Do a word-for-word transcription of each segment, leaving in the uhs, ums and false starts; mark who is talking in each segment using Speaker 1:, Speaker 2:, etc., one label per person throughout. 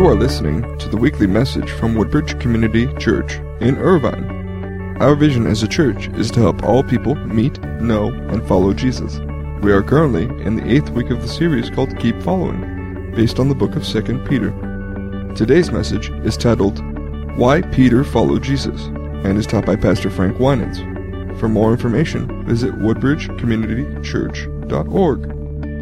Speaker 1: You are listening to the weekly message from Woodbridge Community Church in Irvine. Our vision as a church is to help all people meet, know, and follow Jesus. We are currently in the eighth week of the series called Keep Following, based on the book of Second Peter. Today's message is titled, Why Peter Followed Jesus, and is taught by Pastor Frank Winans. For more information, visit woodbridge community church dot org.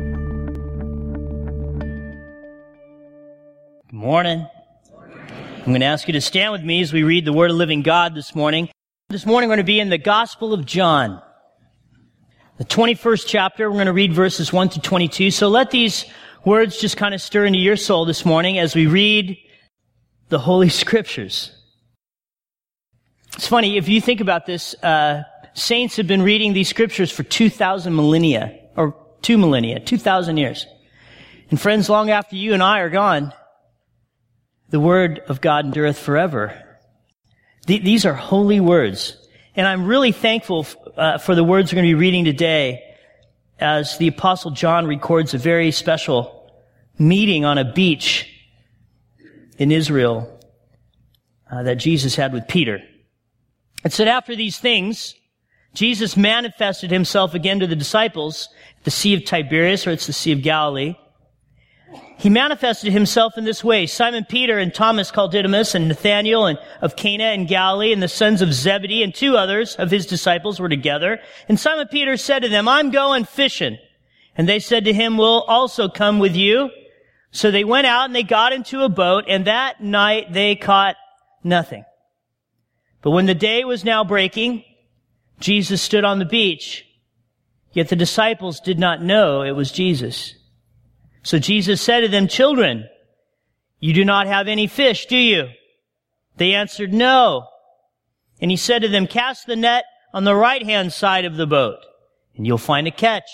Speaker 2: Good morning. I'm going to ask you to stand with me as we read the Word of the Living God this morning. This morning we're going to be in the Gospel of John, the twenty-first chapter. We're going to read verses one to twenty-two. So let these words just kind of stir into your soul this morning as we read the Holy Scriptures. It's funny, if you think about this, uh, saints have been reading these Scriptures for two thousand millennia, or two millennia, two thousand years. And friends, long after you and I are gone, the Word of God endureth forever. Th- these are holy words. And I'm really thankful f- uh, for the words we're going to be reading today as the Apostle John records a very special meeting on a beach in Israel uh, that Jesus had with Peter. It said, after these things, Jesus manifested himself again to the disciples at the Sea of Tiberias, or it's the Sea of Galilee. He manifested himself in this way. Simon Peter and Thomas called Didymus and Nathanael and of Cana in Galilee and the sons of Zebedee and two others of his disciples were together. And Simon Peter said to them, I'm going fishing. And they said to him, we'll also come with you. So they went out and they got into a boat, and that night they caught nothing. But when the day was now breaking, Jesus stood on the beach. Yet the disciples did not know it was Jesus. So Jesus said to them, children, you do not have any fish, do you? They answered, no. And he said to them, cast the net on the right-hand side of the boat, and you'll find a catch.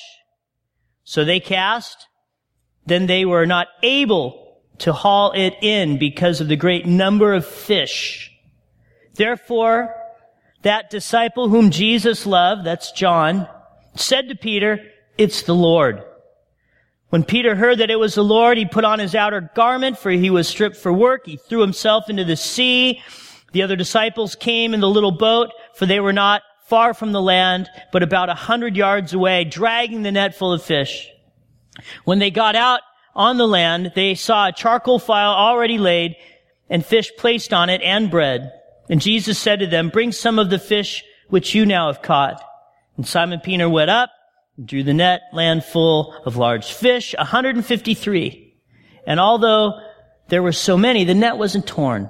Speaker 2: So they cast. Then they were not able to haul it in because of the great number of fish. Therefore, that disciple whom Jesus loved, that's John, said to Peter, it's the Lord. When Peter heard that it was the Lord, he put on his outer garment, for he was stripped for work. He threw himself into the sea. The other disciples came in the little boat, for they were not far from the land, but about a hundred yards away, dragging the net full of fish. When they got out on the land, they saw a charcoal fire already laid, and fish placed on it, and bread. And Jesus said to them, bring some of the fish which you now have caught. And Simon Peter went up, drew the net, land full of large fish, one hundred fifty-three. And although there were so many, the net wasn't torn.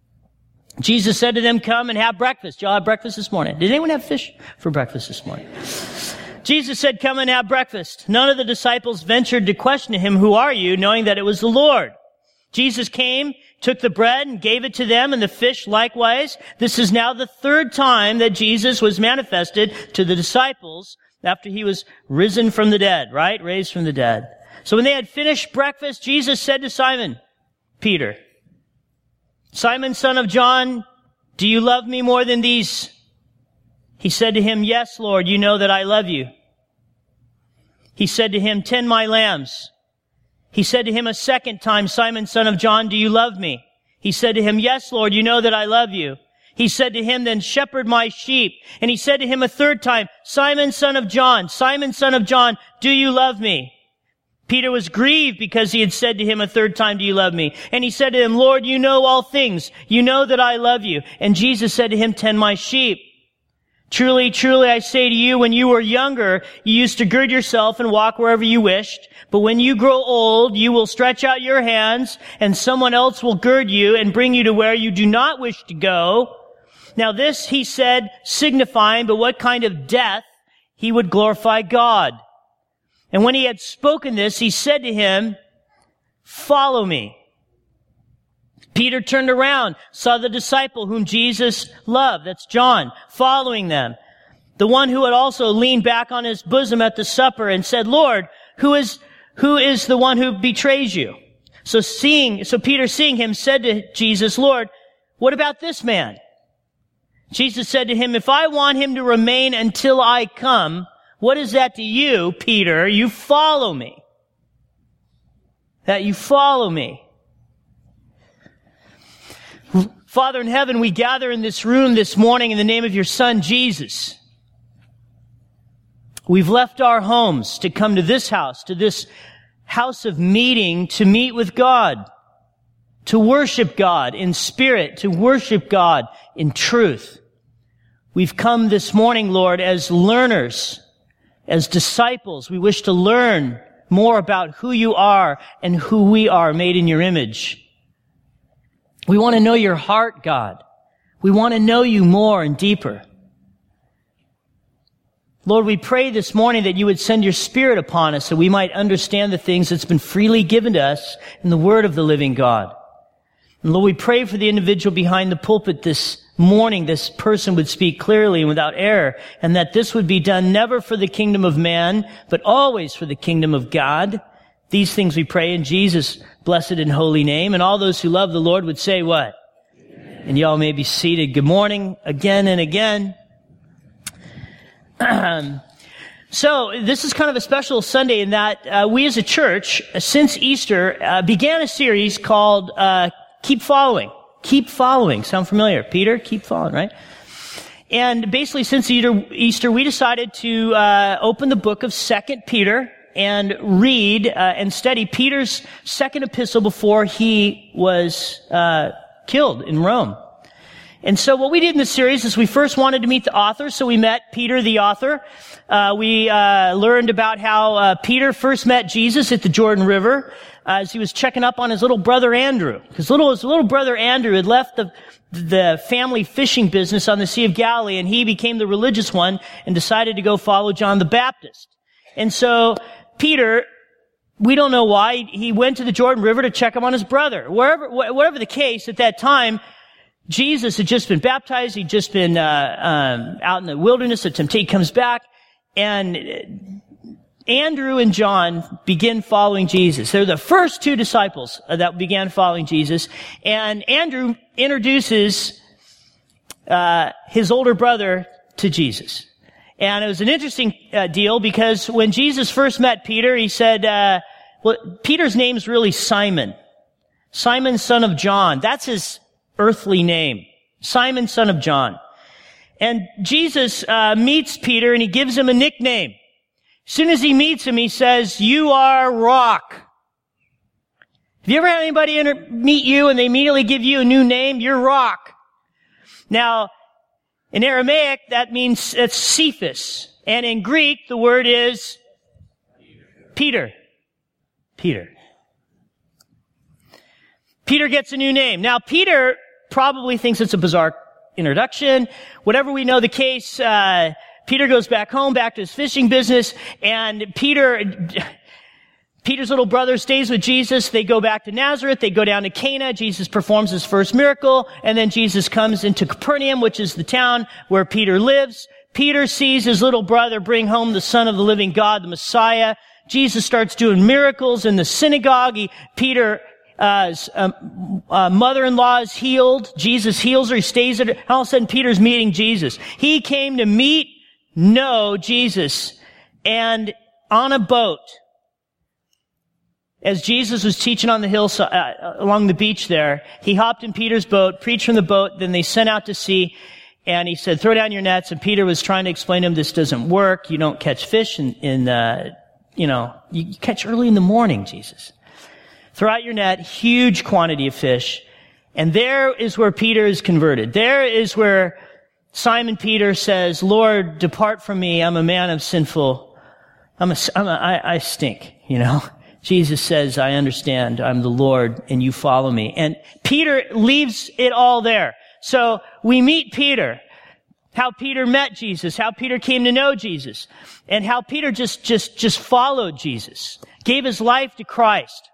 Speaker 2: Jesus said to them, come and have breakfast. Y'all have breakfast this morning? Did anyone have fish for breakfast this morning? Jesus said, come and have breakfast. None of the disciples ventured to question him, who are you, knowing that it was the Lord. Jesus came, took the bread and gave it to them, and the fish likewise. This is now the third time that Jesus was manifested to the disciples after he was risen from the dead, right? Raised from the dead. So when they had finished breakfast, Jesus said to Simon Peter, Simon, son of John, do you love me more than these? He said to him, yes, Lord, you know that I love you. He said to him, tend my lambs. He said to him a second time, Simon, son of John, do you love me? He said to him, yes, Lord, you know that I love you. He said to him, then shepherd my sheep. And he said to him a third time, Simon, son of John, Simon, son of John, do you love me? Peter was grieved because he had said to him a third time, do you love me? And he said to him, Lord, you know all things. You know that I love you. And Jesus said to him, tend my sheep. Truly, truly, I say to you, when you were younger, you used to gird yourself and walk wherever you wished. But when you grow old, you will stretch out your hands, and someone else will gird you and bring you to where you do not wish to go. Now this he said, signifying by what kind of death he would glorify God. And when he had spoken this, he said to him, follow me. Peter turned around, saw the disciple whom Jesus loved, that's John, following them. The one who had also leaned back on his bosom at the supper and said, Lord, who is, who is the one who betrays you? So seeing, so Peter seeing him said to Jesus, Lord, what about this man? Jesus said to him, if I want him to remain until I come, what is that to you, Peter? You follow me. That you follow me. Father in heaven, we gather in this room this morning in the name of your Son, Jesus. We've left our homes to come to this house, to this house of meeting, to meet with God, to worship God in spirit, to worship God in truth. We've come this morning, Lord, as learners, as disciples. We wish to learn more about who you are and who we are, made in your image. We want to know your heart, God. We want to know you more and deeper. Lord, we pray this morning that you would send your Spirit upon us so we might understand the things that's been freely given to us in the Word of the living God. And Lord, we pray for the individual behind the pulpit this morning, this person would speak clearly and without error, and that this would be done never for the kingdom of man, but always for the kingdom of God. These things we pray in Jesus' blessed and holy name. And all those who love the Lord would say what? Amen. And y'all may be seated. Good morning again and again. So this is kind of a special Sunday in that uh, we as a church, uh, since Easter, uh, began a series called uh, Keep Following. Keep Following. Sound familiar? Peter, keep following, right? And basically since Easter, we decided to uh, open the book of Second Peter and read uh, and study Peter's second epistle before he was uh killed in Rome. And so what we did in this series is we first wanted to meet the author, so we met Peter, the author. Uh, we uh learned about how uh, Peter first met Jesus at the Jordan River uh, as he was checking up on his little brother Andrew. Because little, his little brother Andrew had left the the family fishing business on the Sea of Galilee, and he became the religious one and decided to go follow John the Baptist. And so Peter, we don't know why, he went to the Jordan River to check up on his brother. Wherever, whatever the case, at that time, Jesus had just been baptized. He'd just been uh, um, out in the wilderness. The temptation comes back, and Andrew and John begin following Jesus. They're the first two disciples that began following Jesus. And Andrew introduces uh, his older brother to Jesus. And it was an interesting uh, deal because when Jesus first met Peter, he said, uh, well, Peter's name's really Simon. Simon, son of John. That's his earthly name. Simon, son of John. And Jesus uh, meets Peter and he gives him a nickname. As soon as he meets him, he says, "You are Rock." Have you ever had anybody enter- meet you and they immediately give you a new name? You're Rock. Now, in Aramaic, that means it's Cephas. And in Greek, the word is Peter. Peter. Peter gets a new name. Now, Peter probably thinks it's a bizarre introduction. Whatever we know the case, uh, Peter goes back home, back to his fishing business, and Peter... Peter's little brother stays with Jesus. They go back to Nazareth. They go down to Cana. Jesus performs his first miracle. And then Jesus comes into Capernaum, which is the town where Peter lives. Peter sees his little brother bring home the Son of the living God, the Messiah. Jesus starts doing miracles in the synagogue. He, Peter, uh, um, uh, mother-in-law is healed. Jesus heals her. He stays at her. All of a sudden, Peter's meeting Jesus. He came to meet, know Jesus. And on a boat, as Jesus was teaching on the hillside, uh, along the beach there, he hopped in Peter's boat, preached from the boat, then they sent out to sea, and he said, "Throw down your nets." And Peter was trying to explain to him, this doesn't work. You don't catch fish in, in uh, you know, you catch early in the morning, Jesus. Throw out your net, huge quantity of fish. And there is where Peter is converted. There is where Simon Peter says, "Lord, depart from me. I'm a man of sinful, I'm a, I'm a I, I stink, you know." Jesus says, "I understand. I'm the Lord and you follow me." And Peter leaves it all there. So we meet Peter, how Peter met Jesus, how Peter came to know Jesus, and how Peter just, just, just followed Jesus, gave his life to Christ.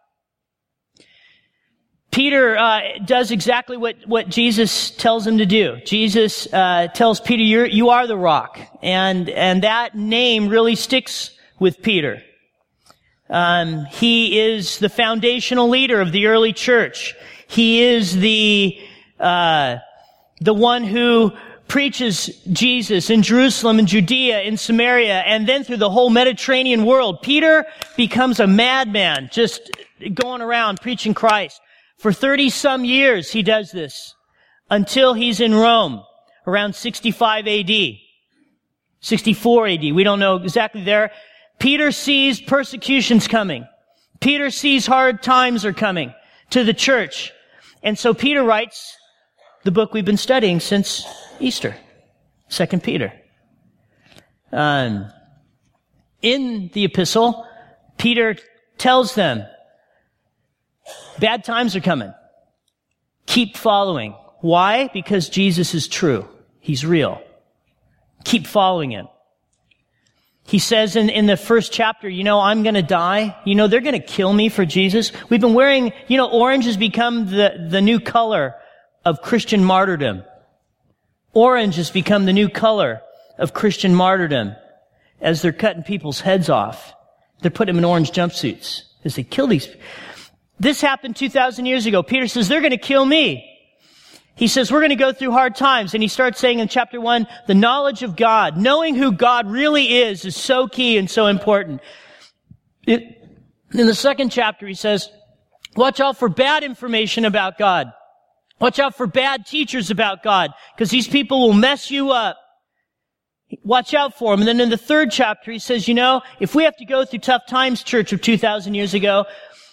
Speaker 2: Peter uh, does exactly what, what Jesus tells him to do. Jesus uh, tells Peter, You're, you are the rock. And, and that name really sticks with Peter. Um, he is the foundational leader of the early church. He is the, uh, the one who preaches Jesus in Jerusalem, in Judea, in Samaria, and then through the whole Mediterranean world. Peter becomes a madman, just going around preaching Christ. For thirty some years he does this. until he's in Rome around sixty-five A D, sixty-four A D. We don't know exactly there. Peter sees persecutions coming. Peter sees hard times are coming to the church. And so Peter writes the book we've been studying since Easter, Second Peter. Um, in the epistle, Peter tells them, bad times are coming. Keep following. Why? Because Jesus is true. He's real. Keep following him. He says in, in the first chapter, you know, I'm going to die. You know, they're going to kill me for Jesus. We've been wearing, you know, orange has become the, the new color of Christian martyrdom. Orange has become the new color of Christian martyrdom as they're cutting people's heads off. They're putting them in orange jumpsuits as they kill these. This happened two thousand years ago. Peter says, they're going to kill me. He says, we're going to go through hard times. And he starts saying in chapter one, the knowledge of God, knowing who God really is, is so key and so important. It, in the second chapter, he says, watch out for bad information about God. Watch out for bad teachers about God, because these people will mess you up. Watch out for them. And then in the third chapter, he says, you know, if we have to go through tough times, church of two thousand years ago,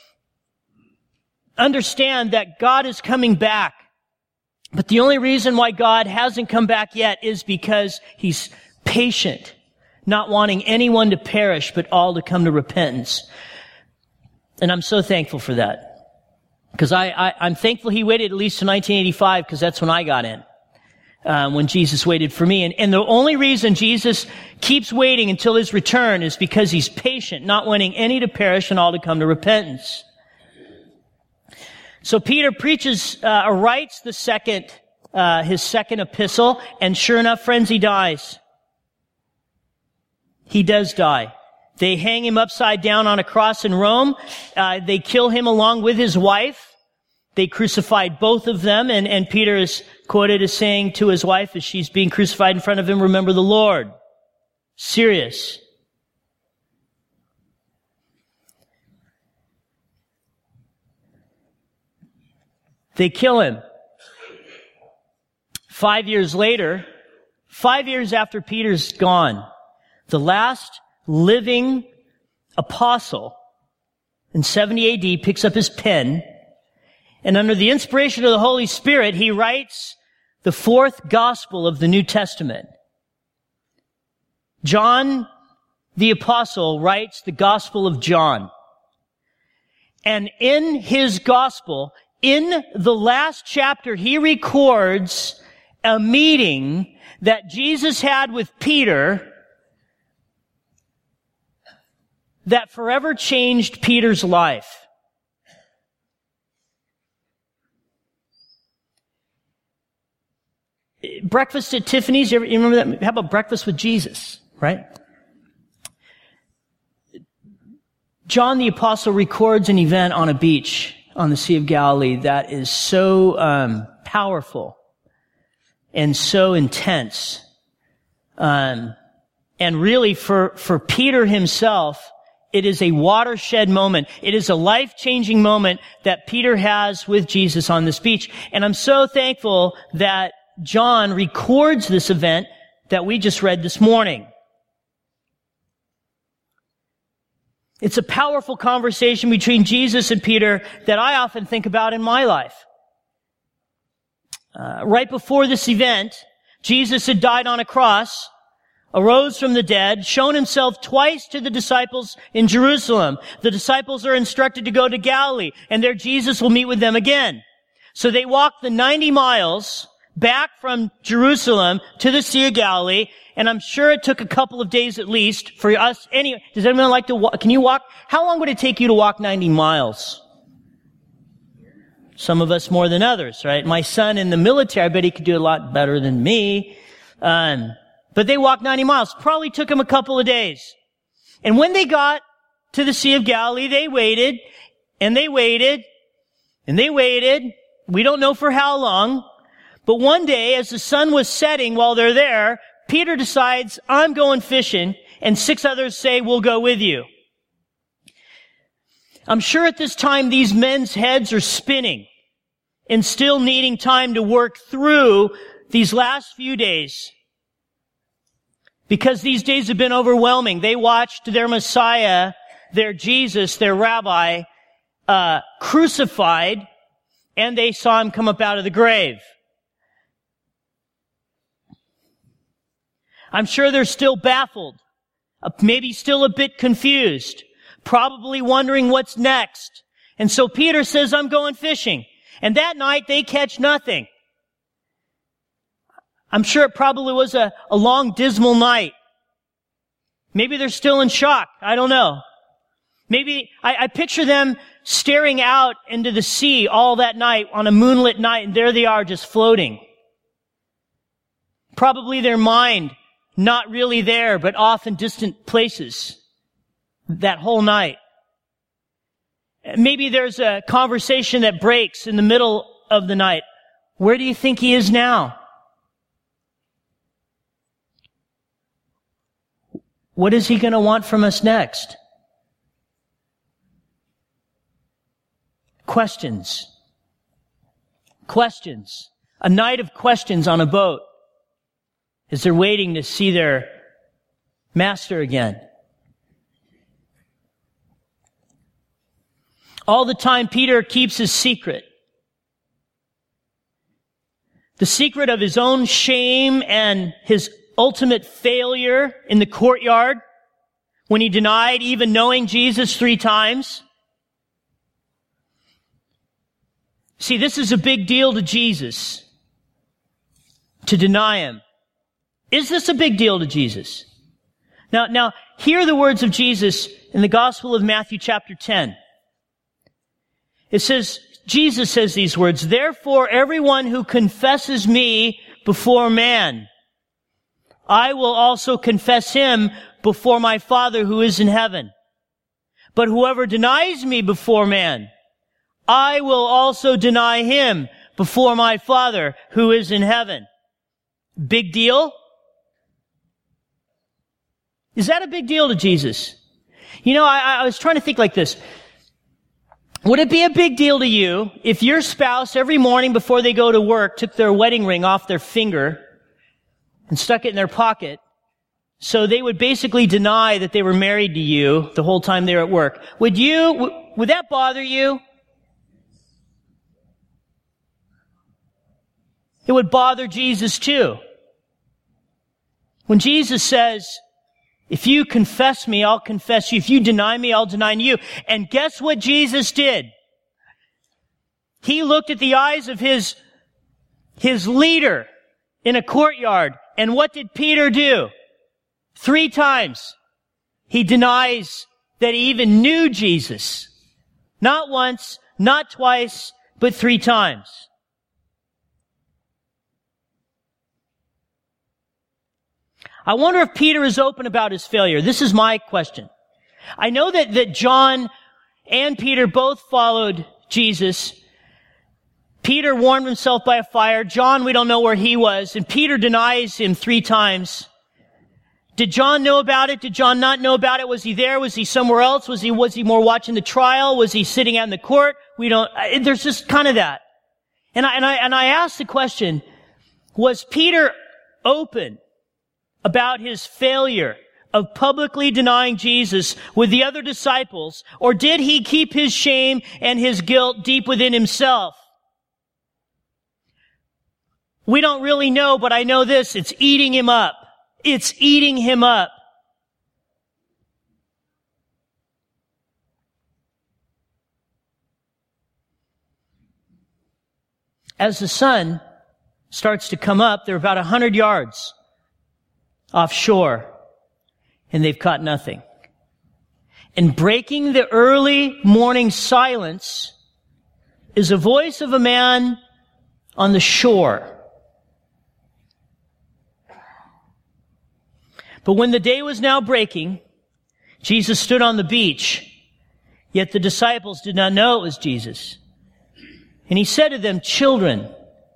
Speaker 2: understand that God is coming back. But the only reason why God hasn't come back yet is because he's patient, not wanting anyone to perish, but all to come to repentance. And I'm so thankful for that. Because I, I, I'm thankful he waited at least to nineteen eighty-five, because that's when I got in. Um, when Jesus waited for me. And, and the only reason Jesus keeps waiting until his return is because he's patient, not wanting any to perish and all to come to repentance. So Peter preaches, uh, or writes the second, uh, his second epistle, and sure enough, friends, he dies. He does die. They hang him upside down on a cross in Rome. Uh, they kill him along with his wife. They crucified both of them, and, and Peter is quoted as saying to his wife as she's being crucified in front of him, remember the Lord. Serious. They kill him. Five years later, five years after Peter's gone, the last living apostle in seventy A D picks up his pen, and under the inspiration of the Holy Spirit, he writes the fourth gospel of the New Testament. John the apostle writes the Gospel of John. And in his gospel, in the last chapter, he records a meeting that Jesus had with Peter that forever changed Peter's life. Breakfast at Tiffany's, you, ever, you remember that? How about breakfast with Jesus, right? John the Apostle records an event on a beach on the Sea of Galilee that is so um, powerful and so intense. Um, and really for, for Peter himself, it is a watershed moment. It is a life-changing moment that Peter has with Jesus on this beach. And I'm so thankful that John records this event that we just read this morning. It's a powerful conversation between Jesus and Peter that I often think about in my life. Uh, right before this event, Jesus had died on a cross, arose from the dead, shown himself twice to the disciples in Jerusalem. The disciples are instructed to go to Galilee, and there Jesus will meet with them again. So they walk the ninety miles back from Jerusalem to the Sea of Galilee, and I'm sure it took a couple of days at least for us. Anyway, does anyone like to walk? Can you walk? How long would it take you to walk ninety miles? Some of us more than others, right? My son in the military, I bet he could do a lot better than me. Um, but they walked ninety miles. Probably took them a couple of days. And when they got to the Sea of Galilee, they waited, and they waited, and they waited. We don't know for how long. But one day, as the sun was setting while they're there, Peter decides, I'm going fishing, and six others say, we'll go with you. I'm sure at this time these men's heads are spinning. and still needing time to work through these last few days. Because these days have been overwhelming. They watched their Messiah, their Jesus, their Rabbi, uh, crucified, and they saw him come up out of the grave. I'm sure they're still baffled, maybe still a bit confused, probably wondering what's next. And so Peter says, I'm going fishing. And that night they catch nothing. I'm sure it probably was a, a long, dismal night. Maybe they're still in shock. I don't know. Maybe I, I picture them staring out into the sea all that night on a moonlit night, and there they are just floating. Probably their mind not really there, but off in distant places that whole night. Maybe there's a conversation that breaks in the middle of the night. Where do you think he is now? What is he going to want from us next? Questions. Questions. A night of questions on a boat as they're waiting to see their master again. All the time, Peter keeps his secret. The secret of his own shame and his ultimate failure in the courtyard when he denied even knowing Jesus three times. See, this is a big deal to Jesus, to deny him. Is this a big deal to Jesus? Now, now, hear the words of Jesus in the Gospel of Matthew chapter ten. It says, Jesus says these words, "Therefore everyone who confesses me before man, I will also confess him before my Father who is in heaven. But whoever denies me before man, I will also deny him before my Father who is in heaven." Big deal? Is that a big deal to Jesus? You know, I, I was trying to think like this. Would it be a big deal to you if your spouse every morning before they go to work took their wedding ring off their finger and stuck it in their pocket, so they would basically deny that they were married to you the whole time they were at work? Would you, w- would that bother you? It would bother Jesus too. When Jesus says, if you confess me, I'll confess you. If you deny me, I'll deny you. And guess what Jesus did? He looked at the eyes of his, his leader in a courtyard. And what did Peter do? Three times he denies that he even knew Jesus. Not once, not twice, but three times. I wonder if Peter is open about his failure. This is my question. I know that, that John and Peter both followed Jesus. Peter warmed himself by a fire. John, we don't know where he was. And Peter denies him three times. Did John know about it? Did John not know about it? Was he there? Was he somewhere else? Was he, was he more watching the trial? Was he sitting out in the court? We don't, there's just kind of that. And I, and I, and I asked the question, was Peter open about his failure of publicly denying Jesus with the other disciples, or did he keep his shame and his guilt deep within himself? We don't really know, but I know this, it's eating him up. It's eating him up. As the sun starts to come up, they're about a hundred yards offshore, and they've caught nothing. And breaking the early morning silence is a voice of a man on the shore. But when the day was now breaking, Jesus stood on the beach, yet the disciples did not know it was Jesus. And he said to them, "Children,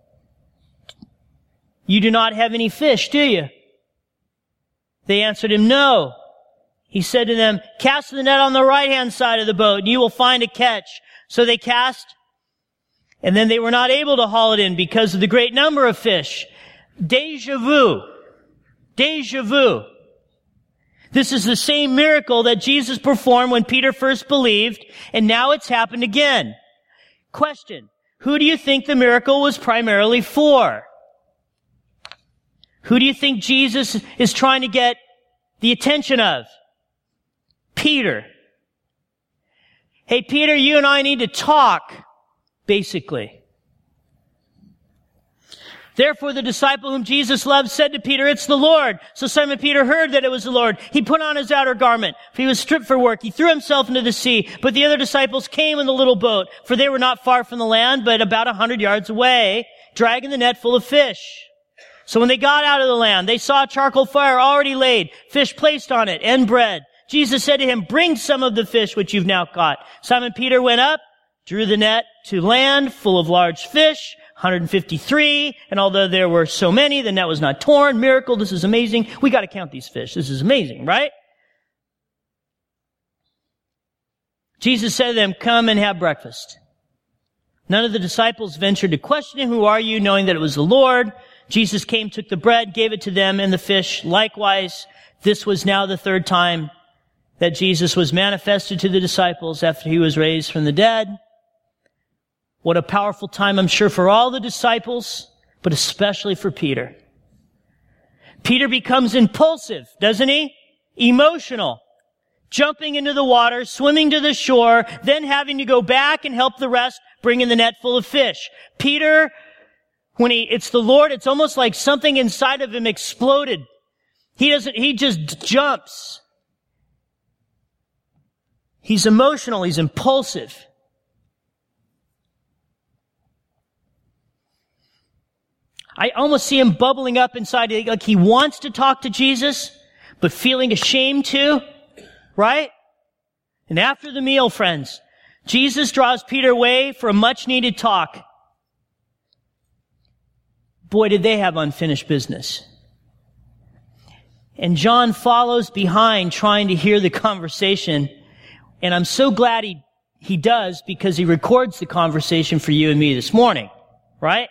Speaker 2: you do not have any fish, do you?" They answered him, "No." He said to them, "Cast the net on the right-hand side of the boat, and you will find a catch." So they cast, And then they were not able to haul it in because of the great number of fish. Deja vu. Deja vu. This is the same miracle that Jesus performed when Peter first believed, and now it's happened again. Question. Who do you think the miracle was primarily for? Who do you think Jesus is trying to get the attention of? Peter. Hey, Peter, you and I need to talk, basically. Therefore, the disciple whom Jesus loved said to Peter, "It's the Lord." So Simon Peter heard that it was the Lord. He put on his outer garment, for he was stripped for work. He threw himself into the sea. But the other disciples came in the little boat, for they were not far from the land, but about a hundred yards away, dragging the net full of fish. So when they got out of the land, they saw a charcoal fire already laid, fish placed on it, and bread. Jesus said to him, "Bring some of the fish which you've now caught." Simon Peter went up, drew the net to land, full of large fish, one hundred fifty-three, and although there were so many, the net was not torn. Miracle, this is amazing. We got to count these fish. This is amazing, right? Jesus said to them, "Come and have breakfast." None of the disciples ventured to question him, "Who are you?" knowing that it was the Lord. Jesus came, took the bread, gave it to them, and the fish likewise. This was now the third time that Jesus was manifested to the disciples after he was raised from the dead. What a powerful time, I'm sure, for all the disciples, but especially for Peter. Peter becomes impulsive, doesn't he? Emotional. Jumping into the water, swimming to the shore, then having to go back and help the rest bring in the net full of fish. Peter, when he, it's the Lord, it's almost like something inside of him exploded. He doesn't, he just jumps. He's emotional, he's impulsive. I almost see him bubbling up inside, like he wants to talk to Jesus, but feeling ashamed to, right? And after the meal, friends, Jesus draws Peter away for a much-needed talk. Boy, did they have unfinished business. And John follows behind trying to hear the conversation. And I'm so glad he, he does, because he records the conversation for you and me this morning, right?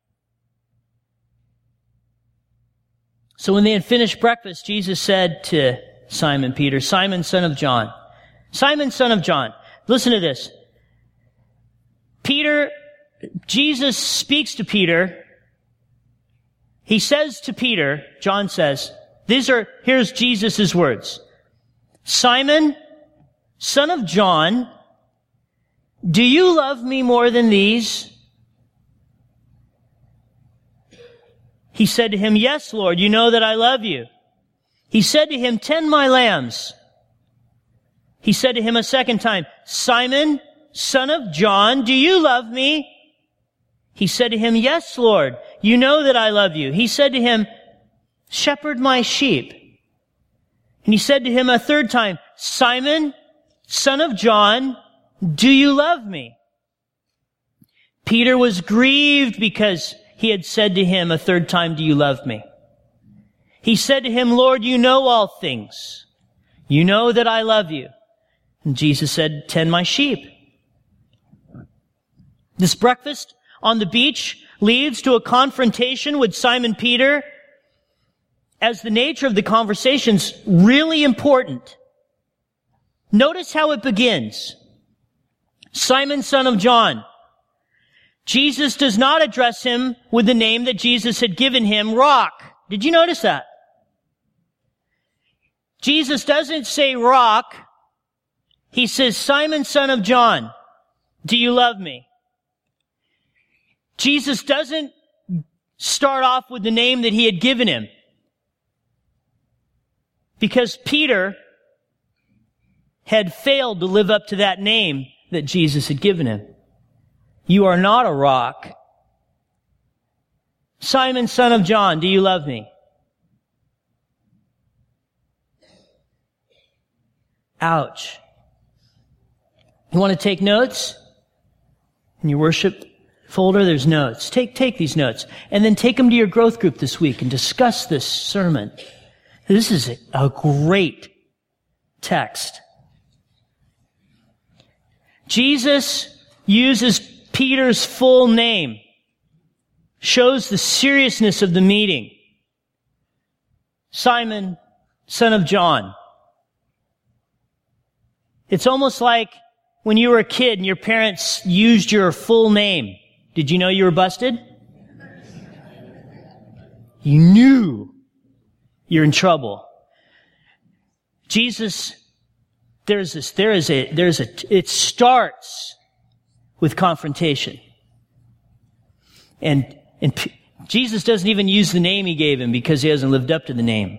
Speaker 2: So when they had finished breakfast, Jesus said to Simon Peter, "Simon, son of John." Simon, son of John. Listen to this. Peter, Jesus speaks to Peter. He says to Peter, John says, these are, here's Jesus' words. "Simon, son of John, do you love me more than these?" He said to him, "Yes, Lord, you know that I love you." He said to him, "Tend my lambs." He said to him a second time, "Simon, son of John, do you love me?" He said to him, "Yes, Lord, you know that I love you." He said to him, "Shepherd my sheep." And he said to him a third time, "Simon, son of John, do you love me?" Peter was grieved because he had said to him a third time, "Do you love me?" He said to him, "Lord, you know all things. You know that I love you." And Jesus said, "Tend my sheep." This breakfast on the beach leads to a confrontation with Simon Peter, as the nature of the conversation's really important. Notice how it begins. "Simon, son of John." Jesus does not address him with the name that Jesus had given him, Rock. Did you notice that? Jesus doesn't say Rock. He says, "Simon, son of John, do you love me?" Jesus doesn't start off with the name that he had given him, because Peter had failed to live up to that name that Jesus had given him. "You are not a rock. Simon, son of John, do you love me?" Ouch. You want to take notes? In your worship folder, there's notes. Take, take these notes, and then take them to your growth group this week and discuss this sermon. This is a, a great text. Jesus uses Peter's full name shows the seriousness of the meeting. Simon, son of John. It's almost like when you were a kid and your parents used your full name. Did you know you were busted? You knew you're in trouble. Jesus, there's this, there is a, there's a, it starts with confrontation. And, and P- Jesus doesn't even use the name he gave him because he hasn't lived up to the name.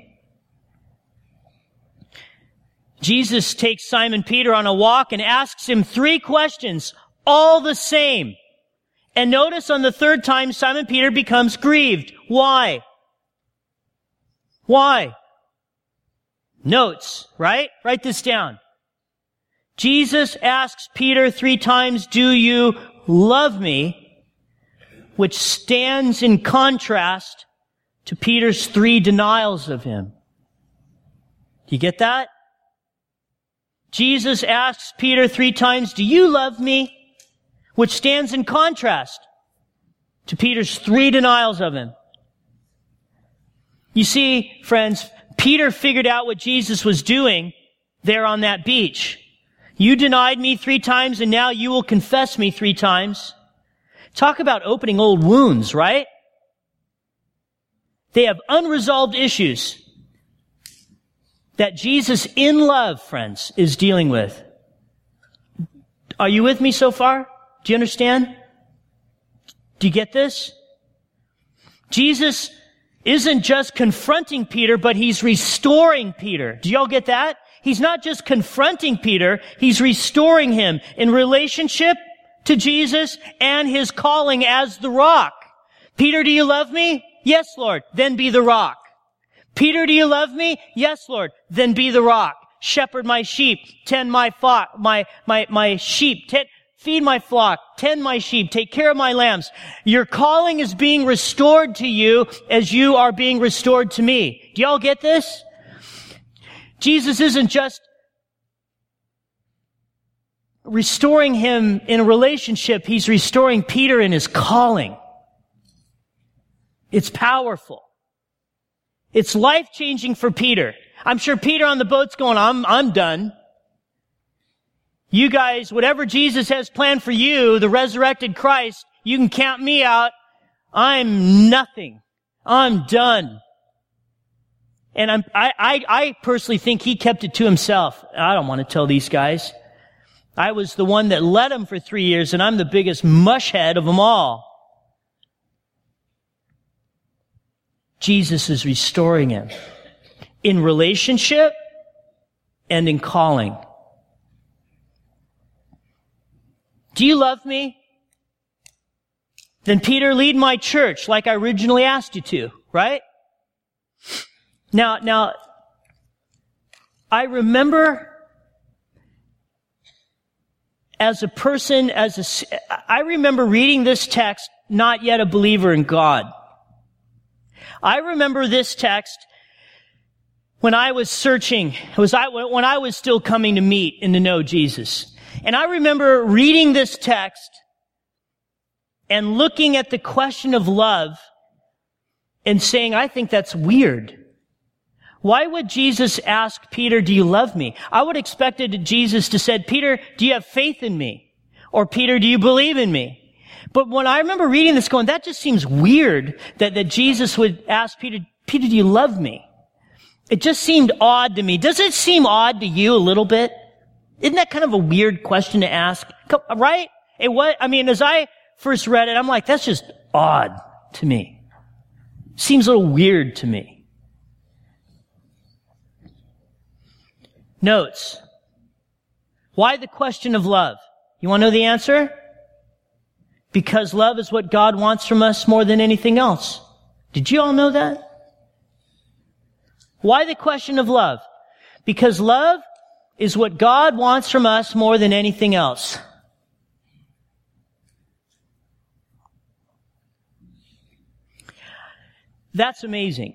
Speaker 2: Jesus takes Simon Peter on a walk and asks him three questions, all the same. And notice on the third time, Simon Peter becomes grieved. Why? Why? Notes, right? Write this down. Jesus asks Peter three times, do you love me? Which stands in contrast to Peter's three denials of him. Do you get that? Jesus asks Peter three times, do you love me? Which stands in contrast to Peter's three denials of him. You see, friends, Peter figured out what Jesus was doing there on that beach. You denied me three times, and now you will confess me three times. Talk about opening old wounds, right? They have unresolved issues that Jesus, in love, friends, is dealing with. Are you with me so far? Do you understand? Do you get this? Jesus isn't just confronting Peter, but he's restoring Peter. Do y'all get that? He's not just confronting Peter, he's restoring him in relationship to Jesus and his calling as the rock. Peter, do you love me? Yes, Lord. Then be the rock. Peter, do you love me? Yes, Lord. Then be the rock. Shepherd my sheep. Tend my flock, my, my, my sheep. Tend, feed my flock. Tend my sheep. Take care of my lambs. Your calling is being restored to you as you are being restored to me. Do y'all get this? Jesus isn't just restoring him in a relationship. He's restoring Peter in his calling. It's powerful. It's life-changing for Peter. I'm sure Peter on the boat's going, I'm, I'm done. You guys, whatever Jesus has planned for you, the resurrected Christ, you can count me out. I'm nothing. I'm done. And I'm, I, I, I personally think he kept it to himself. I don't want to tell these guys. I was the one that led them for three years, and I'm the biggest mushhead of them all. Jesus is restoring him in relationship and in calling. Do you love me? Then Peter, lead my church like I originally asked you to, right? Now, now, I remember as a person, as a, I remember reading this text, not yet a believer in God. I remember this text when I was searching, was I, when I was still coming to meet and to know Jesus. And I remember reading this text and looking at the question of love and saying, I think that's weird. Why would Jesus ask Peter, do you love me? I would have expected Jesus to say, Peter, do you have faith in me? Or Peter, do you believe in me? But when I remember reading this going, that just seems weird that, that Jesus would ask Peter, Peter, do you love me? It just seemed odd to me. Does it seem odd to you a little bit? Isn't that kind of a weird question to ask? Right? It was, I mean, as I first read it, I'm like, that's just odd to me. Seems a little weird to me. Notes. Why the question of love? You want to know the answer? Because love is what God wants from us more than anything else. Did you all know that? Why the question of love? Because love is what God wants from us more than anything else. That's amazing.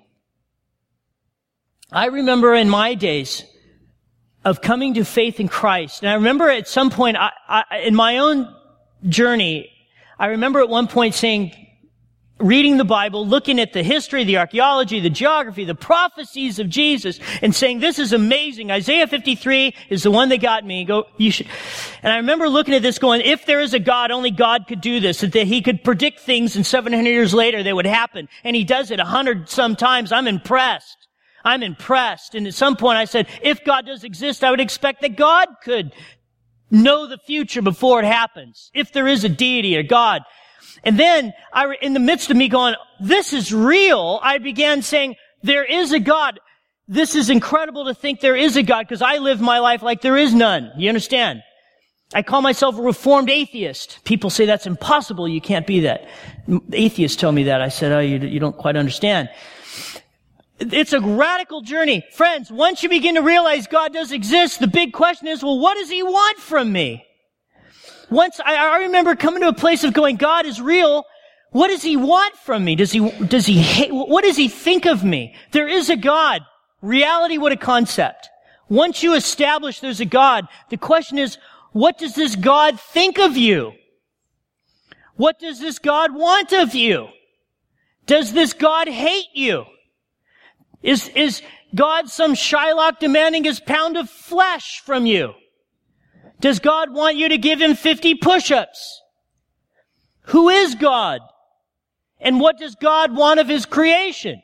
Speaker 2: I remember in my days of coming to faith in Christ, and I remember at some point I, I, in my own journey, I remember at one point saying, reading the Bible, looking at the history, the archaeology, the geography, the prophecies of Jesus, and saying, this is amazing. Isaiah fifty-three is the one that got me. Go, you should. And I remember looking at this going, if there is a God, only God could do this, that he could predict things and seven hundred years later they would happen. And he does it a hundred some times. I'm impressed. I'm impressed. And at some point I said, if God does exist, I would expect that God could know the future before it happens. If there is a deity or God. And then, I, in the midst of me going, this is real, I began saying, there is a God. This is incredible to think there is a God, because I live my life like there is none. You understand? I call myself a reformed atheist. People say that's impossible, you can't be that. Atheists tell me that. I said, oh, you, you don't quite understand. It's a radical journey. Friends, once you begin to realize God does exist, the big question is, well, what does he want from me? Once, I, I remember coming to a place of going, God is real. What does he want from me? Does he, does he hate, what does he think of me? There is a God. Reality, what a concept. Once you establish there's a God, the question is, what does this God think of you? What does this God want of you? Does this God hate you? Is, is God some Shylock demanding his pound of flesh from you? Does God want you to give him fifty push-ups? Who is God? And what does God want of his creation?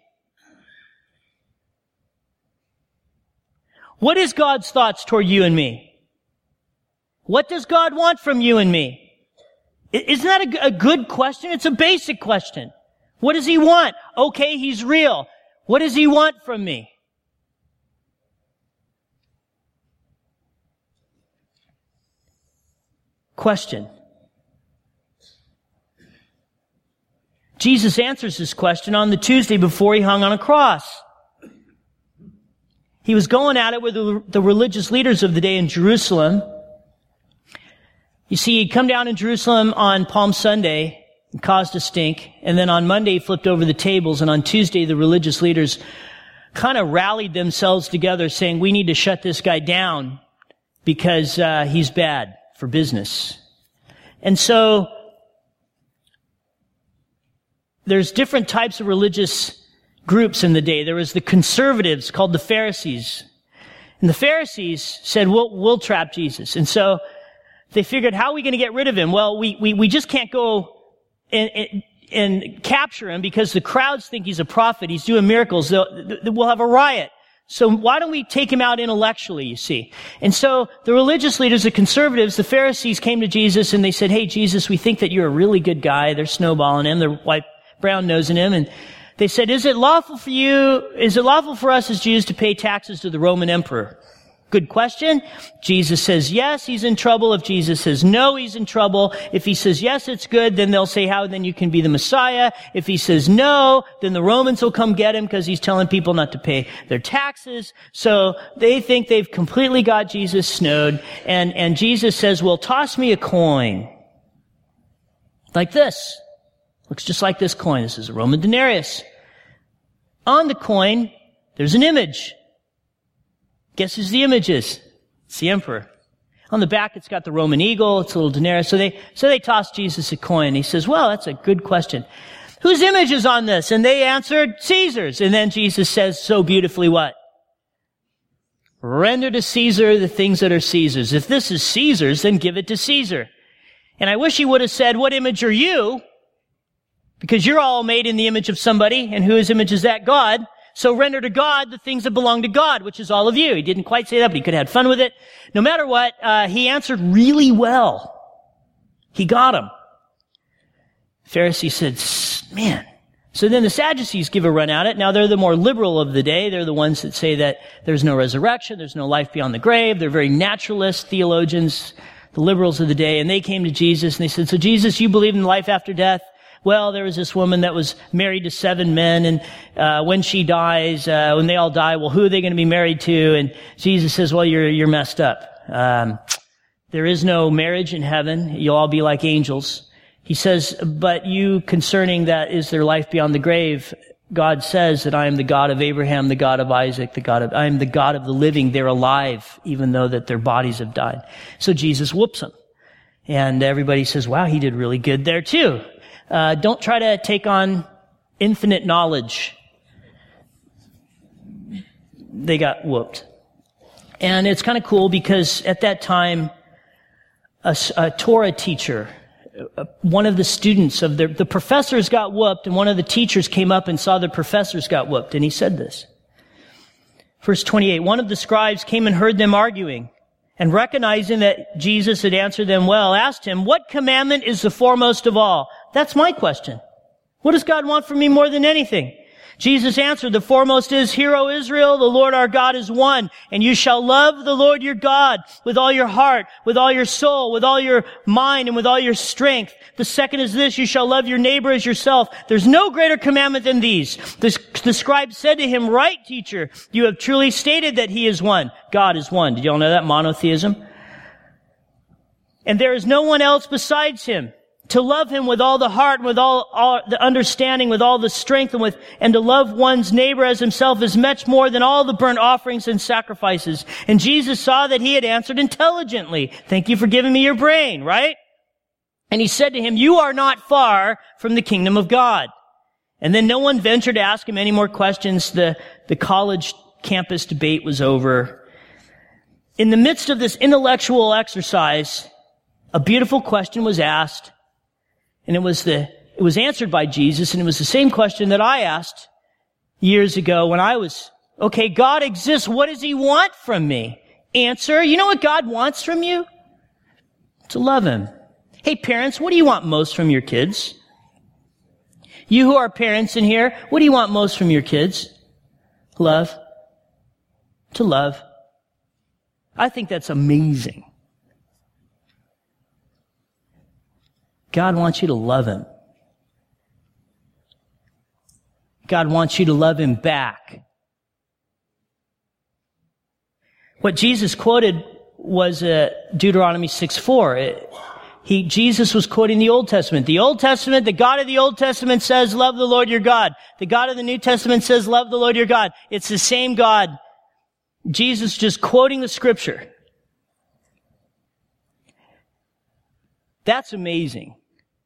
Speaker 2: What is God's thoughts toward you and me? What does God want from you and me? Isn't that a, a good question? It's a basic question. What does he want? Okay, he's real. What does he want from me? Question. Jesus answers this question on the Tuesday before he hung on a cross. He was going at it with the, the religious leaders of the day in Jerusalem. You see, he'd come down in Jerusalem on Palm Sunday and caused a stink. And then on Monday, he flipped over the tables. And on Tuesday, the religious leaders kind of rallied themselves together saying, we need to shut this guy down because uh, he's bad for business. And so there's different types of religious groups in the day. There was the conservatives called the Pharisees. And the Pharisees said, we'll, we'll trap Jesus. And so they figured, how are we going to get rid of him? Well, we, we, we just can't go and, and, and capture him because the crowds think he's a prophet. He's doing miracles. They'll, we'll have a riot. So why don't we take him out intellectually, you see? And so the religious leaders, the conservatives, the Pharisees came to Jesus and they said, hey, Jesus, we think that you're a really good guy. They're snowballing him. They're white, brown nosing him. And they said, is it lawful for you, is it lawful for us as Jews to pay taxes to the Roman emperor? Good question. Jesus says yes, he's in trouble. If Jesus says no, he's in trouble. If he says yes, it's good, then they'll say, how then you can be the Messiah. If he says no, then the Romans will come get him because he's telling people not to pay their taxes. So they think they've completely got Jesus snowed. And, and Jesus says, well, toss me a coin. Like this. Looks just like this coin. This is a Roman denarius. On the coin, there's an image. Guess whose the image is? It's the emperor. On the back, it's got the Roman eagle. It's a little denarius. So they, so they tossed Jesus a coin. He says, well, that's a good question. Whose image is on this? And they answered, Caesar's. And then Jesus says so beautifully what? Render to Caesar the things that are Caesar's. If this is Caesar's, then give it to Caesar. And I wish he would have said, what image are you? Because you're all made in the image of somebody. And whose image is that? God. So render to God the things that belong to God, which is all of you. He didn't quite say that, but he could have had fun with it. No matter what, uh, he answered really well. He got him. Pharisee said, man. So then the Sadducees give a run at it. Now they're the more liberal of the day. They're the ones that say that there's no resurrection, there's no life beyond the grave. They're very naturalist theologians, the liberals of the day. And they came to Jesus and they said, so Jesus, you believe in life after death? Well, there was this woman that was married to seven men, and uh when she dies, uh when they all die, well, who are they going to be married to? And Jesus says, well, you're you're messed up. Um there is no marriage in heaven. You'll all be like angels. He says, but you concerning that is there life beyond the grave, God says that I am the God of Abraham, the God of Isaac, the God of, I am the God of the living. They're alive, even though that their bodies have died. So Jesus whoops them. And everybody says, wow, he did really good there too. Uh, don't try to take on infinite knowledge. They got whooped. And it's kind of cool because at that time, a, a Torah teacher, one of the students of the, the professors got whooped, and one of the teachers came up and saw the professors got whooped, and he said this. Verse twenty-eight, one of the scribes came and heard them arguing, and recognizing that Jesus had answered them well, asked him, what commandment is the foremost of all? That's my question. What does God want from me more than anything? Jesus answered, the foremost is, Hear, O Israel, the Lord our God is one, and you shall love the Lord your God with all your heart, with all your soul, with all your mind, and with all your strength. The second is this, you shall love your neighbor as yourself. There's no greater commandment than these. The, the scribe said to him, right, teacher, you have truly stated that he is one. God is one. Did y'all know that? Monotheism. And there is no one else besides him. To love him with all the heart, with all, all the understanding, with all the strength, and with, and to love one's neighbor as himself is much more than all the burnt offerings and sacrifices. And Jesus saw that he had answered intelligently. Thank you for giving me your brain, right? And he said to him, you are not far from the kingdom of God. And then no one ventured to ask him any more questions. The, the college campus debate was over. In the midst of this intellectual exercise, a beautiful question was asked. And it was the, it was answered by Jesus, and it was the same question that I asked years ago when I was, okay, God exists, what does he want from me? Answer, you know what God wants from you? To love him. Hey parents, what do you want most from your kids? You who are parents in here, what do you want most from your kids? Love. To love. I think that's amazing. God wants you to love him. God wants you to love him back. What Jesus quoted was uh, Deuteronomy six four. It, he, Jesus was quoting the Old Testament. The Old Testament, the God of the Old Testament says, love the Lord your God. The God of the New Testament says, love the Lord your God. It's the same God. Jesus just quoting the scripture. That's amazing.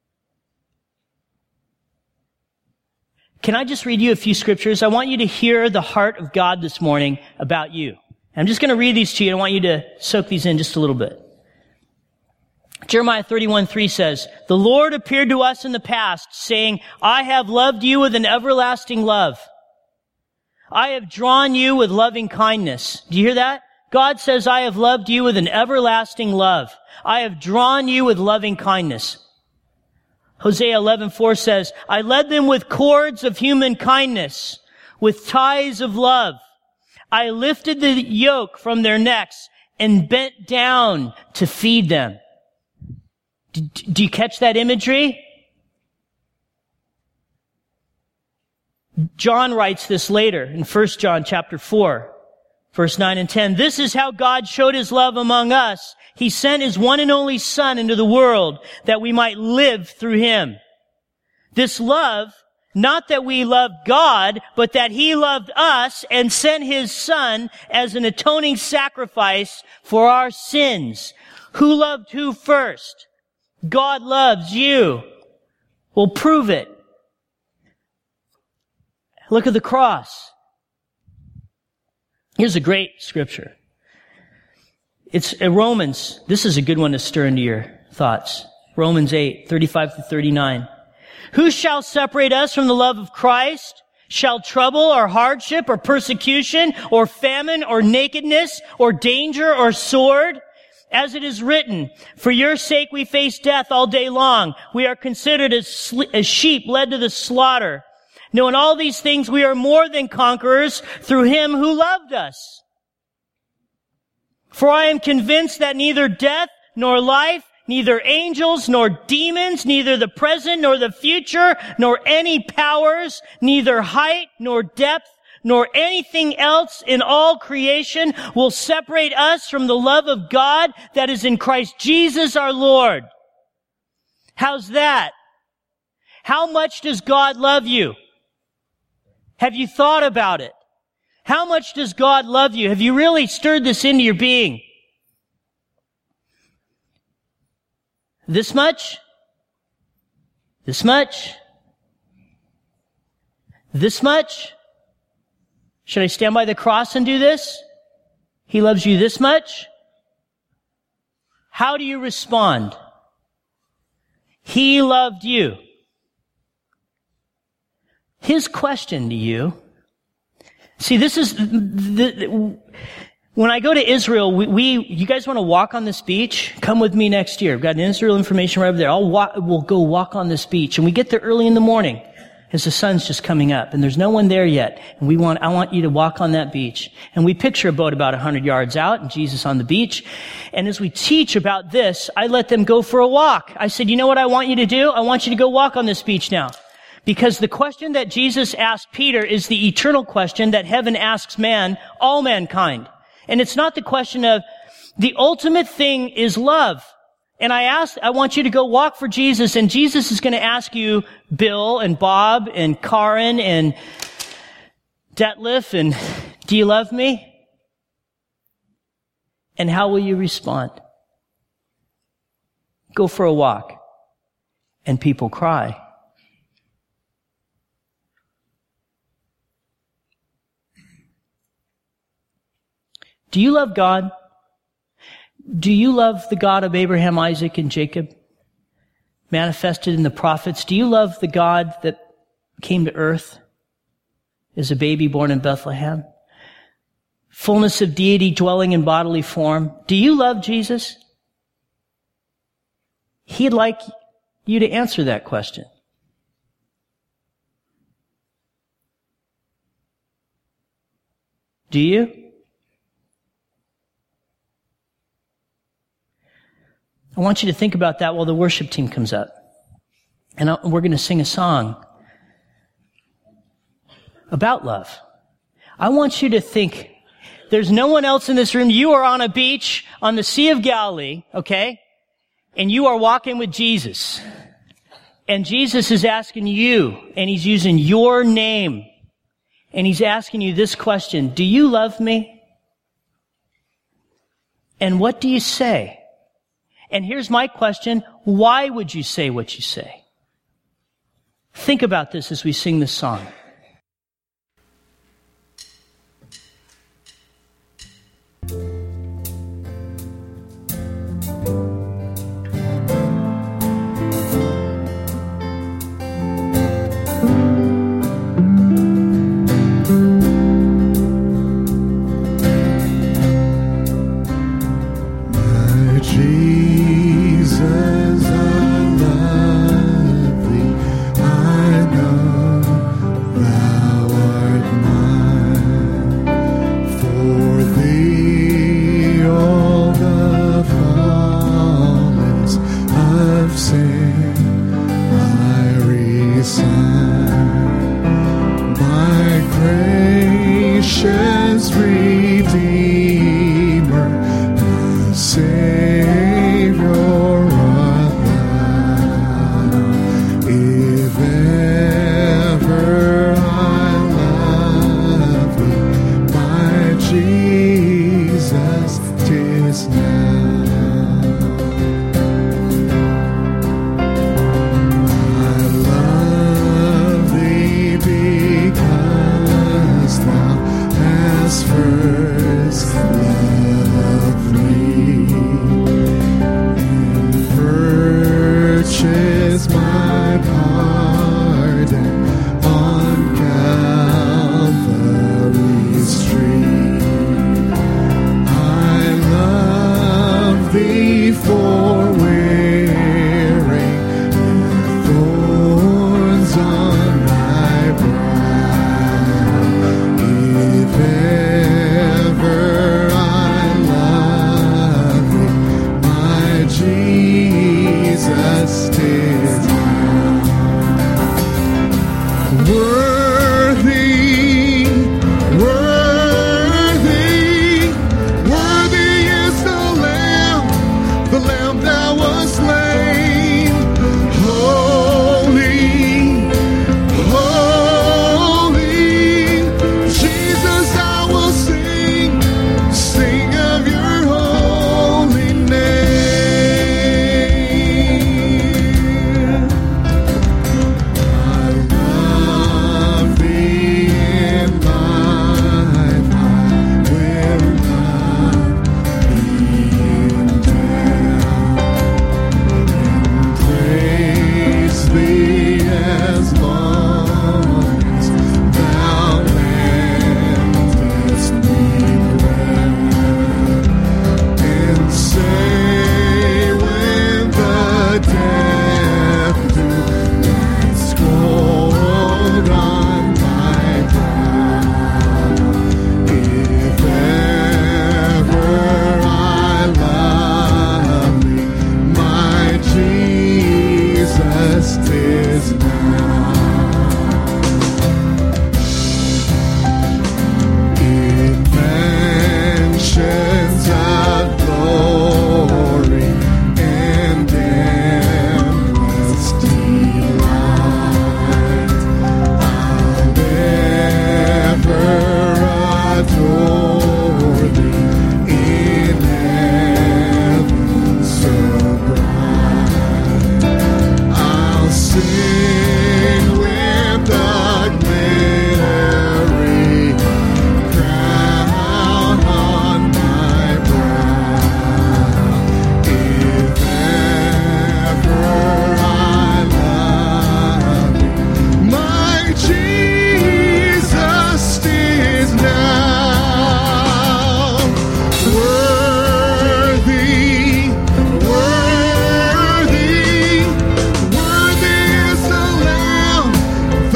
Speaker 2: Can I just read you a few scriptures? I want you to hear the heart of God this morning about you. I'm just going to read these to you. I want you to soak these in just a little bit. Jeremiah thirty-one three says, the Lord appeared to us in the past, saying, I have loved you with an everlasting love. I have drawn you with loving kindness. Do you hear that? God says, I have loved you with an everlasting love. I have drawn you with loving kindness. Hosea eleven four says, I led them with cords of human kindness, with ties of love. I lifted the yoke from their necks and bent down to feed them. Do you catch that imagery? John writes this later in First John chapter four, verse nine and ten. This is how God showed his love among us. He sent his one and only Son into the world that we might live through him. This love, not that we loved God, but that he loved us and sent his Son as an atoning sacrifice for our sins. Who loved who first? God loves you. Well, prove it. Look at the cross. Here's a great scripture. It's uh, Romans. This is a good one to stir into your thoughts. Romans eight, thirty-five to thirty-nine. Who shall separate us from the love of Christ? Shall trouble or hardship or persecution or famine or nakedness or danger or sword? As it is written, for your sake we face death all day long. We are considered as, sl- as sheep led to the slaughter. No, in all these things we are more than conquerors through him who loved us. For I am convinced that neither death nor life, neither angels nor demons, neither the present nor the future, nor any powers, neither height nor depth, nor anything else in all creation will separate us from the love of God that is in Christ Jesus our Lord. How's that? How much does God love you? Have you thought about it? How much does God love you? Have you really stirred this into your being? This much? This much? This much? Should I stand by the cross and do this? He loves you this much? How do you respond? He loved you. His question to you, see, this is, the, when I go to Israel, we, we you guys want to walk on this beach? Come with me next year. I've got an Israel information right over there. I'll walk, we'll go walk on this beach. And we get there early in the morning as the sun's just coming up and there's no one there yet. And we want, I want you to walk on that beach. And we picture a boat about a hundred yards out and Jesus on the beach. And as we teach about this, I let them go for a walk. I said, you know what I want you to do? I want you to go walk on this beach now. Because the question that Jesus asked Peter is the eternal question that heaven asks man, all mankind. And it's not the question of, the ultimate thing is love. And I asked, I want you to go walk for Jesus, and Jesus is going to ask you, Bill and Bob and Karen and Detlef, and do you love me? And how will you respond? Go for a walk, and people cry. Do you love God? Do you love the God of Abraham, Isaac, and Jacob, manifested in the prophets? Do you love the God that came to earth as a baby born in Bethlehem? Fullness of deity dwelling in bodily form. Do you love Jesus? He'd like you to answer that question. Do you? I want you to think about that while the worship team comes up. And we're going to sing a song about love. I want you to think, there's no one else in this room. You are on a beach on the Sea of Galilee, okay? And you are walking with Jesus. And Jesus is asking you, and he's using your name. And he's asking you this question, do you love me? And what do you say? And here's my question, why would you say what you say? Think about this as we sing this song.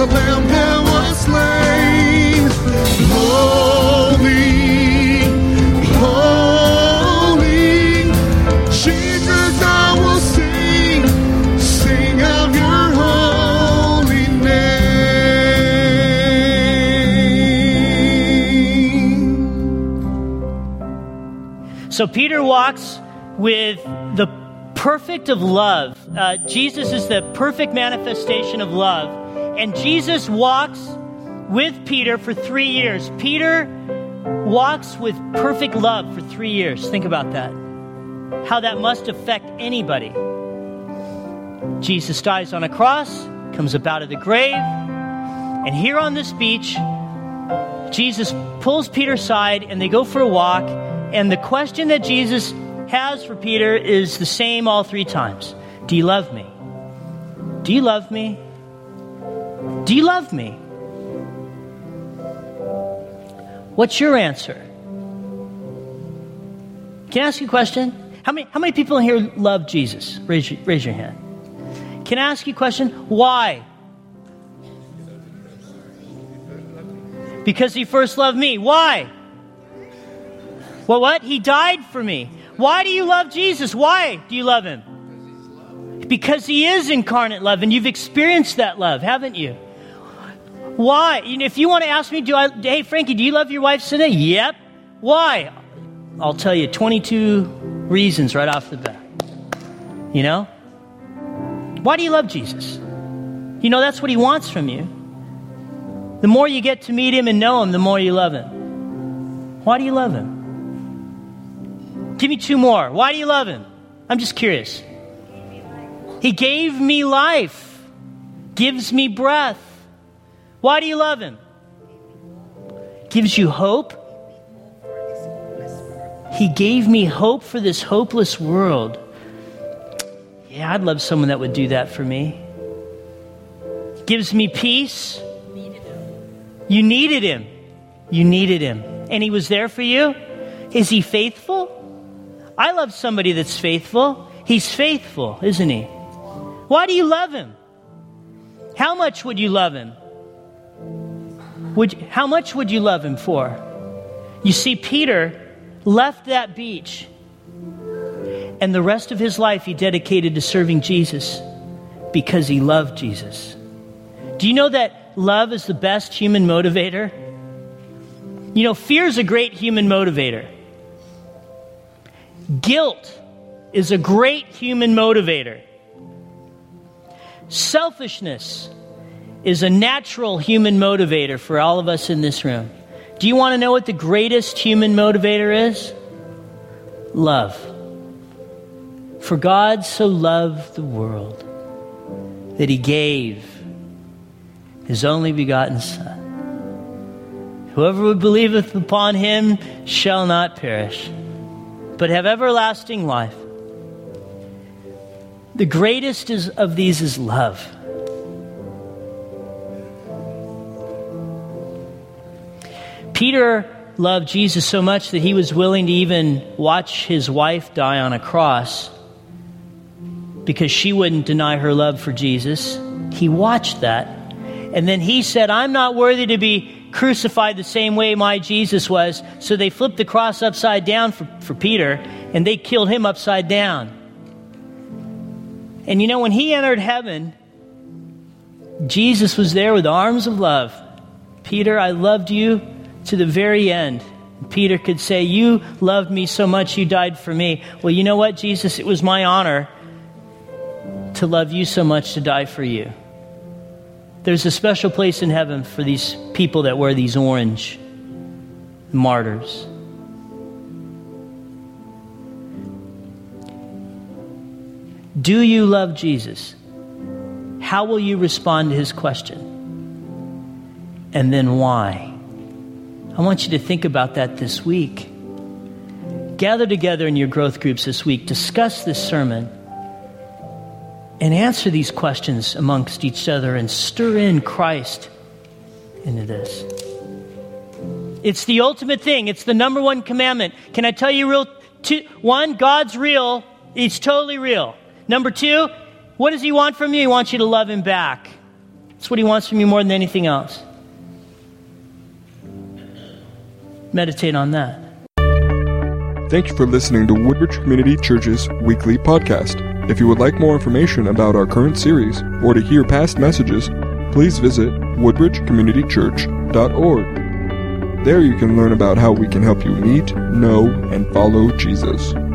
Speaker 3: the Lamb that was slain. Holy, holy, Jesus, I will sing, sing of your holy name.
Speaker 2: So Peter walks with the perfect of love. Uh, Jesus is the perfect manifestation of love. And Jesus walks with Peter for three years. Peter walks with perfect love for three years. Think about that. How that must affect anybody. Jesus dies on a cross, comes up out of the grave, and here on this beach, Jesus pulls Peter aside and they go for a walk. And the question that Jesus has for Peter is the same all three times. Do you love me? Do you love me? Do you love me? What's your answer? Can I ask you a question? How many, how many people in here love Jesus? Raise your, raise your hand. Can I ask you a question? Why? Because he first loved me. Why? Well, what? He died for me. Why do you love Jesus? Why do you love him? Because he is incarnate love, and you've experienced that love, haven't you? Why? You know, if you want to ask me, do I? Hey, Frankie, do you love your wife today? Yep. Why? I'll tell you twenty-two reasons right off the bat. You know? Why do you love Jesus? You know, that's what he wants from you. The more you get to meet him and know him, the more you love him. Why do you love him? Give me two more. Why do you love him? I'm just curious. He gave me life. Gives me breath. Why do you love him? Gives you hope. He gave me hope for this hopeless world. Yeah, I'd love someone that would do that for me. Gives me peace. You needed him. You needed him. And he was there for you. Is he faithful? I love somebody that's faithful. He's faithful, isn't he? Why do you love him? How much would you love him? Would, how much would you love him for? You see, Peter left that beach, and the rest of his life he dedicated to serving Jesus because he loved Jesus. Do you know that love is the best human motivator? You know, fear is a great human motivator. Guilt is a great human motivator. Selfishness is a natural human motivator for all of us in this room. Do you want to know what the greatest human motivator is? Love. For God so loved the world that he gave his only begotten Son. Whoever would believeth upon him shall not perish, but have everlasting life. The greatest is, of these is love. Peter loved Jesus so much that he was willing to even watch his wife die on a cross because she wouldn't deny her love for Jesus. He watched that. And then he said, I'm not worthy to be crucified the same way my Jesus was. So they flipped the cross upside down for, for Peter, and they killed him upside down. And you know, when he entered heaven, Jesus was there with arms of love. Peter, I loved you to the very end. Peter could say, you loved me so much you died for me. Well, you know what, Jesus? It was my honor to love you so much to die for you. There's a special place in heaven for these people that wear these orange martyrs. Do you love Jesus? How will you respond to his question? And then why? I want you to think about that this week. Gather together in your growth groups this week. Discuss this sermon. And answer these questions amongst each other and stir in Christ into this. It's the ultimate thing. It's the number one commandment. Can I tell you real? Two, one, God's real. He's totally real. Number two, what does he want from you? He wants you to love him back. That's what he wants from you more than anything else. Meditate on that.
Speaker 1: Thank you for listening to Woodbridge Community Church's weekly podcast. If you would like more information about our current series or to hear past messages, please visit woodbridge community church dot org. There you can learn about how we can help you meet, know, and follow Jesus.